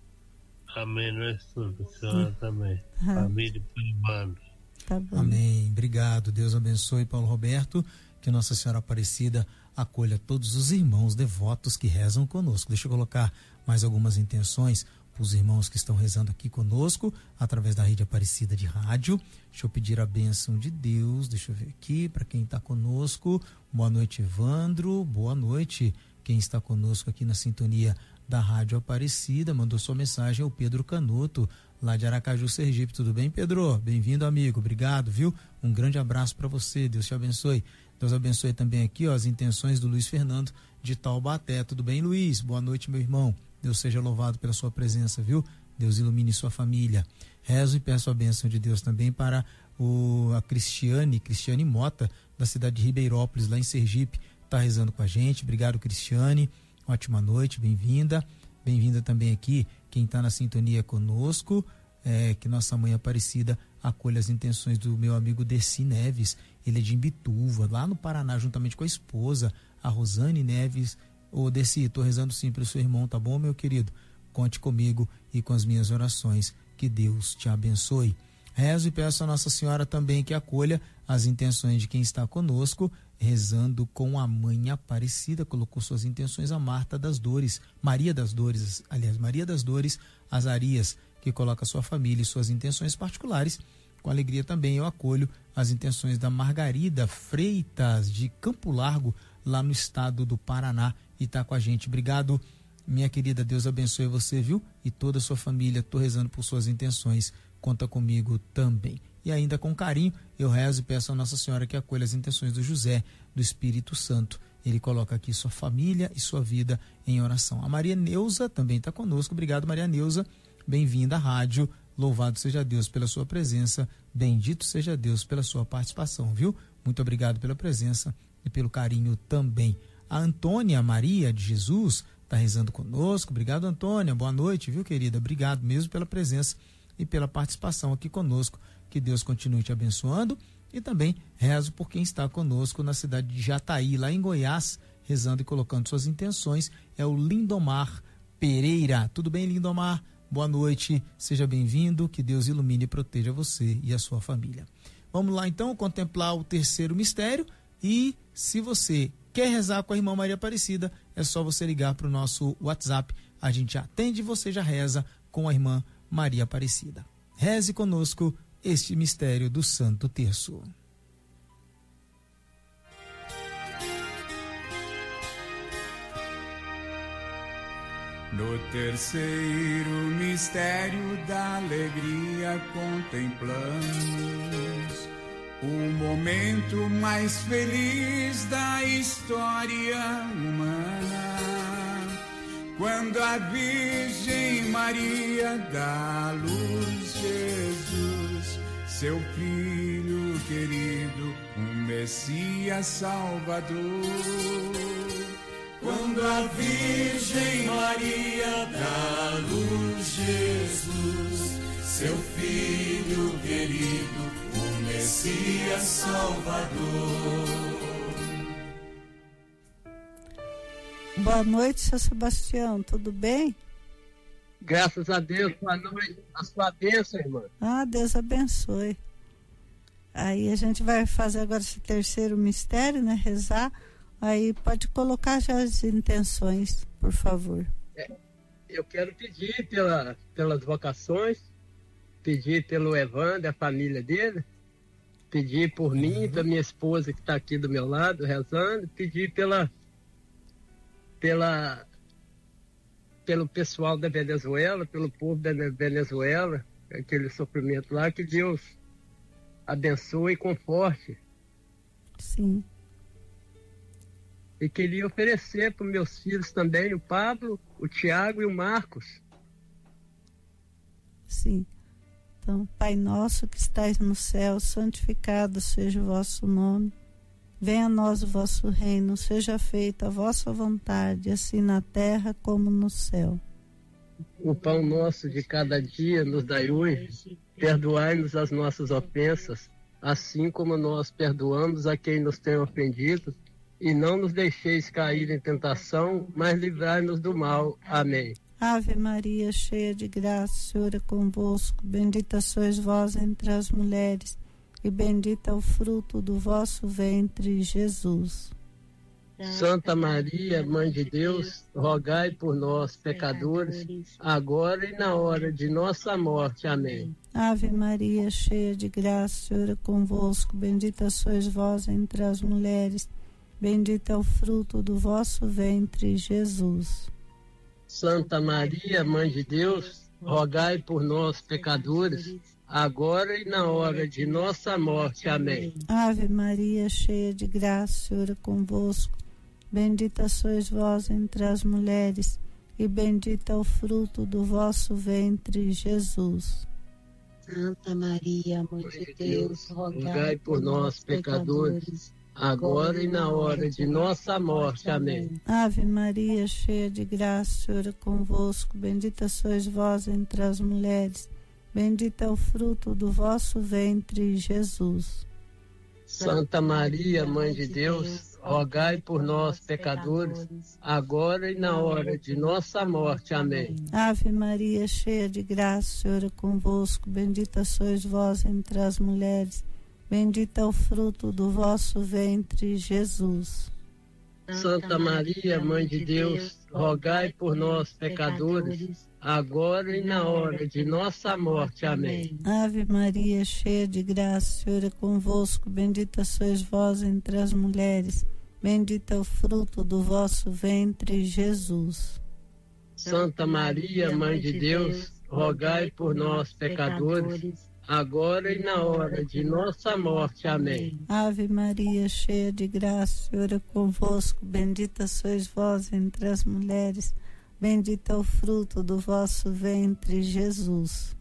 Amém. Nós tudo. A senhora hum. também. Ah. Família e bando. Tá bom. Amém. Obrigado. Deus abençoe Paulo Roberto. Que Nossa Senhora Aparecida acolha todos os irmãos devotos que rezam conosco. Deixa eu colocar mais algumas intenções para os irmãos que estão rezando aqui conosco, através da Rede Aparecida de Rádio. Deixa eu pedir a bênção de Deus, deixa eu ver aqui, para quem está conosco. Boa noite, Evandro, boa noite. Quem está conosco aqui na sintonia da Rádio Aparecida, mandou sua mensagem, é o Pedro Canuto, lá de Aracaju, Sergipe. Tudo bem, Pedro? Bem-vindo, amigo, obrigado, viu? Um grande abraço para você, Deus te abençoe. Deus abençoe também aqui, ó, as intenções do Luiz Fernando de Taubaté. Tudo bem, Luiz? Boa noite, meu irmão. Deus seja louvado pela sua presença, viu? Deus ilumine sua família. Rezo e peço a bênção de Deus também para o, a Cristiane, Cristiane Mota, da cidade de Ribeirópolis, lá em Sergipe, está rezando com a gente. Obrigado, Cristiane. Ótima noite, bem-vinda. Bem-vinda também aqui, quem está na sintonia conosco, é, que Nossa Mãe Aparecida acolha as intenções do meu amigo Deci Neves. Ele é de Imbituva, lá no Paraná, juntamente com a esposa, a Rosane Neves. Ô, Deci, tô rezando sim pelo seu irmão, tá bom, meu querido? Conte comigo e com as minhas orações. Que Deus te abençoe. Rezo e peço a Nossa Senhora também que acolha as intenções de quem está conosco, rezando com a Mãe Aparecida. Colocou suas intenções a Marta das Dores, Maria das Dores, aliás, Maria das Dores Azarias, que coloca sua família e suas intenções particulares. Com alegria também eu acolho as intenções da Margarida Freitas, de Campo Largo, lá no estado do Paraná, e está com a gente. Obrigado, minha querida, Deus abençoe você, viu? E toda a sua família. Estou rezando por suas intenções, conta comigo também. E ainda com carinho eu rezo e peço a Nossa Senhora que acolha as intenções do José, do Espírito Santo. Ele coloca aqui sua família e sua vida em oração. A Maria Neuza também está conosco. Obrigado, Maria Neuza, bem-vinda à rádio. Louvado seja Deus pela sua presença, bendito seja Deus pela sua participação, viu? Muito obrigado pela presença e pelo carinho também. A Antônia Maria de Jesus está rezando conosco. Obrigado, Antônia. Boa noite, viu, querida? Obrigado mesmo pela presença e pela participação aqui conosco. Que Deus continue te abençoando. E também rezo por quem está conosco na cidade de Jataí, lá em Goiás, rezando e colocando suas intenções. É o Lindomar Pereira. Tudo bem, Lindomar? Boa noite, seja bem-vindo, que Deus ilumine e proteja você e a sua família. Vamos lá então contemplar o terceiro mistério, e se você quer rezar com a irmã Maria Aparecida, é só você ligar para o nosso WhatsApp, a gente atende e você já reza com a irmã Maria Aparecida. Reze conosco este mistério do Santo Terço. No terceiro mistério da alegria contemplamos o momento mais feliz da história humana, quando a Virgem Maria dá à luz Jesus, seu Filho querido, um Messias Salvador. Quando a Virgem Maria dá à luz Jesus, seu Filho querido, o Messias Salvador. Boa noite, seu Sebastião, tudo bem? Graças a Deus, boa noite, a sua bênção, irmã. Ah, Deus abençoe. Aí a gente vai fazer agora esse terceiro mistério, né, rezar. Aí pode colocar já as intenções, por favor. É, eu quero pedir pela, pelas vocações, pedir pelo Evandro, a família dele, pedir por uhum. mim, pela minha esposa que está aqui do meu lado, rezando, pedir pela, pela, pelo pessoal da Venezuela, pelo povo da Venezuela, aquele sofrimento lá, que Deus abençoe e conforte. Sim. E queria oferecer para os meus filhos também, o Pablo, o Tiago e o Marcos. Sim. Então, Pai nosso que estais no céu, santificado seja o vosso nome. Venha a nós o vosso reino, seja feita a vossa vontade, assim na terra como no céu. O pão nosso de cada dia nos dai hoje, perdoai-nos as nossas ofensas, assim como nós perdoamos a quem nos tem ofendido. E não nos deixeis cair em tentação, mas livrai-nos do mal. Amém. Ave Maria, cheia de graça, o Senhor é convosco. Bendita sois vós entre as mulheres, e bendito é o fruto do vosso ventre, Jesus. Santa Maria, Mãe de Deus, rogai por nós, pecadores, agora e na hora de nossa morte. Amém. Ave Maria, cheia de graça, o Senhor é convosco. Bendita sois vós entre as mulheres, bendito é o fruto do vosso ventre, Jesus. Santa Maria, Mãe de Deus, rogai por nós, pecadores, agora e na hora de nossa morte. Amém. Ave Maria, cheia de graça, o Senhor é convosco. Bendita sois vós entre as mulheres, e bendito é o fruto do vosso ventre, Jesus. Santa Maria, Mãe de Deus, rogai por nós, pecadores, agora e na hora de nossa morte. Amém. Ave Maria, cheia de graça, o Senhor é convosco. Bendita sois vós entre as mulheres, bendito é o fruto do vosso ventre, Jesus. Santa Maria, Mãe de Deus, rogai por nós, pecadores, agora e na hora de nossa morte. Amém. Ave Maria, cheia de graça, o Senhor é convosco. Bendita sois vós entre as mulheres, bendito é o fruto do vosso ventre, Jesus. Santa Maria, Mãe de Deus, rogai por nós, pecadores, agora e na hora de nossa morte. Amém. Ave Maria, cheia de graça, o Senhor é convosco. Bendita sois vós entre as mulheres, bendito é o fruto do vosso ventre, Jesus. Santa Maria, Mãe de Deus, rogai por nós, pecadores, agora e na hora de nossa morte. Amém. Ave Maria, cheia de graça, o Senhor é convosco. Bendita sois vós entre as mulheres, bendito é o fruto do vosso ventre, Jesus.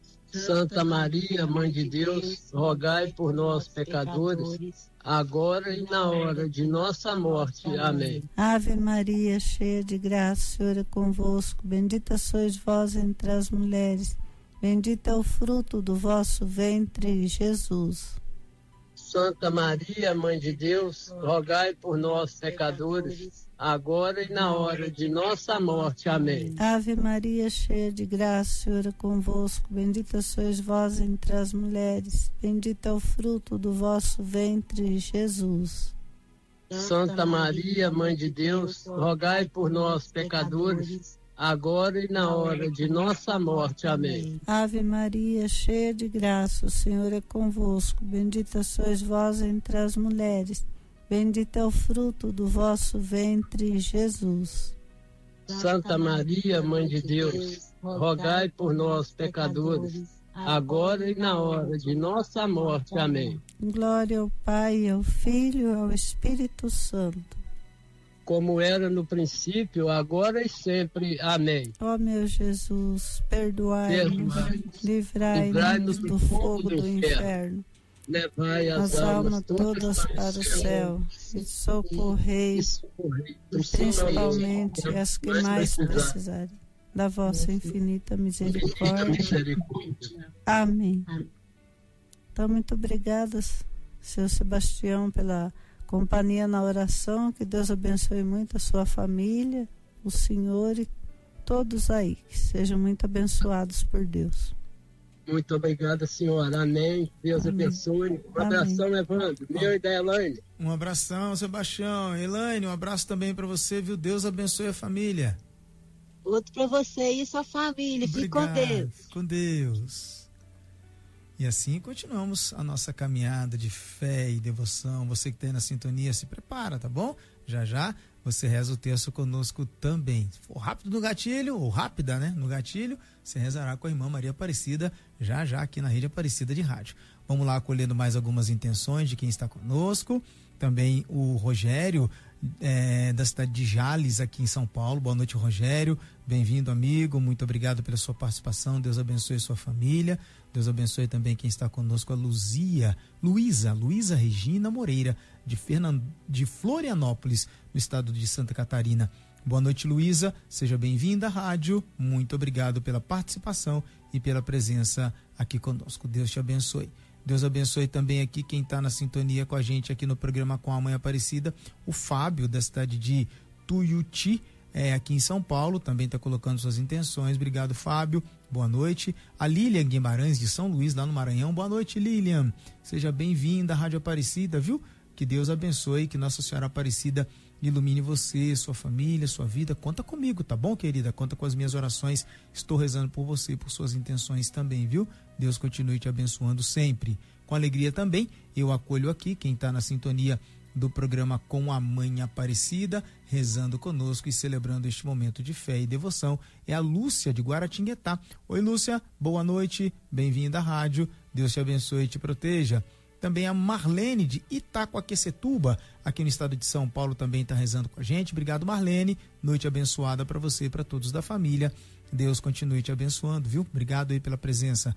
Santa Maria, Mãe de Deus, rogai por nós, pecadores, agora e na hora de nossa morte. Amém. Ave Maria, cheia de graça, o Senhor é convosco. Bendita sois vós entre as mulheres, bendito é o fruto do vosso ventre, Jesus. Santa Maria, Mãe de Deus, rogai por nós, pecadores, agora e na hora de nossa morte. Amém. Ave Maria, cheia de graça, o Senhor é convosco. Bendita sois vós entre as mulheres. Bendito é o fruto do vosso ventre, Jesus. Santa Maria, Mãe de Deus, rogai por nós, pecadores, agora e na hora de nossa morte. Amém. Ave Maria, cheia de graça, o Senhor é convosco. Bendita sois vós entre as mulheres. Bendito é o fruto do vosso ventre, Jesus. Santa Maria, Mãe de Deus, rogai por nós, pecadores, agora e na hora de nossa morte. Amém. Glória ao Pai, ao Filho e ao Espírito Santo. Como era no princípio, agora e sempre. Amém. Ó meu Jesus, perdoai-nos, livrai-nos do fogo do inferno. Levai as, as almas, almas todas para o céu e socorrei, principalmente as que mais precisarem da vossa infinita misericórdia. Amém. Então, muito obrigada, seu Sebastião, pela companhia na oração. Que Deus abençoe muito a sua família, o senhor e todos aí. Que sejam muito abençoados por Deus. Muito obrigada, senhora. Amém. Deus Amém. Abençoe. Um abração, Amém. Evandro. Meu e da Elaine. Um abração, Sebastião. Elaine, um abraço também para você, viu? Deus abençoe a família. Outro para você e sua família. Fique com Deus. Com Deus. E assim continuamos a nossa caminhada de fé e devoção. Você que está aí na sintonia, se prepara, tá bom? Já já você reza o terço conosco também. Se for rápido no gatilho, ou rápida, né? No gatilho, você rezará com a irmã Maria Aparecida, já já aqui na Rede Aparecida de Rádio. Vamos lá acolhendo mais algumas intenções de quem está conosco. Também o Rogério, é, da cidade de Jales, aqui em São Paulo. Boa noite, Rogério. Bem-vindo, amigo. Muito obrigado pela sua participação. Deus abençoe sua família. Deus abençoe também quem está conosco, a Luzia, Luísa, Luísa Regina Moreira, de, Fernand... de Florianópolis, no estado de Santa Catarina. Boa noite, Luísa. Seja bem-vinda à rádio. Muito obrigado pela participação e pela presença aqui conosco. Deus te abençoe. Deus abençoe também aqui quem está na sintonia com a gente aqui no programa Com a Mãe Aparecida, o Fábio, da cidade de Tuiuti, é, aqui em São Paulo, também está colocando suas intenções. Obrigado, Fábio. Boa noite. A Lilian Guimarães, de São Luís, lá no Maranhão. Boa noite, Lilian. Seja bem-vinda à Rádio Aparecida, viu? Que Deus abençoe, que Nossa Senhora Aparecida ilumine você, sua família, sua vida. Conta comigo, tá bom, querida? Conta com as minhas orações. Estou rezando por você, por suas intenções também, viu? Deus continue te abençoando sempre. Com alegria também, eu acolho aqui quem está na sintonia do programa Com a Mãe Aparecida, rezando conosco e celebrando este momento de fé e devoção. É a Lúcia, de Guaratinguetá. Oi, Lúcia, boa noite, bem-vinda à rádio. Deus te abençoe e te proteja. Também a Marlene, de Itacoaquecetuba, aqui no estado de São Paulo, também está rezando com a gente. Obrigado, Marlene. Noite abençoada para você e para todos da família. Deus continue te abençoando, viu? Obrigado aí pela presença.